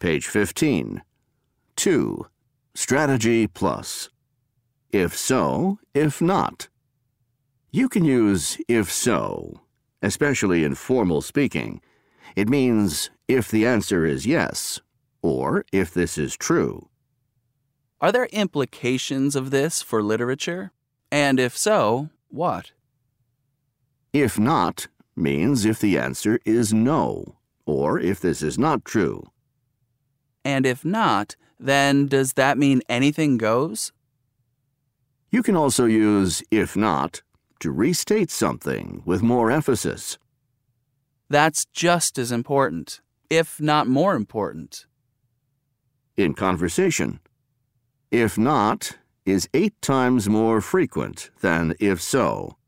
Page 15. 2. Strategy plus. If so, if not. You can use if so, especially in formal speaking. It means if the answer is yes, or if this is true. Are there implications of this for literature? And if so, what? If not means if the answer is no, or if this is not true. And if not, then does that mean anything goes? You can also use if not to restate something with more emphasis. That's just as important, if not more important. In conversation, if not is 8 times more frequent than if so.